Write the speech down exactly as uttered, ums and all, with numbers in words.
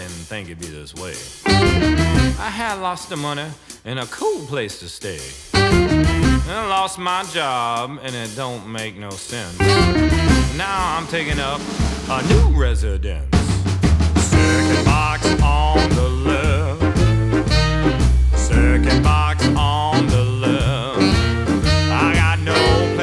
didn't think it'd be this way. I had lost the money and a cool place to stay. And I lost my job and it don't make no sense. Now I'm taking up a new residence. Second box on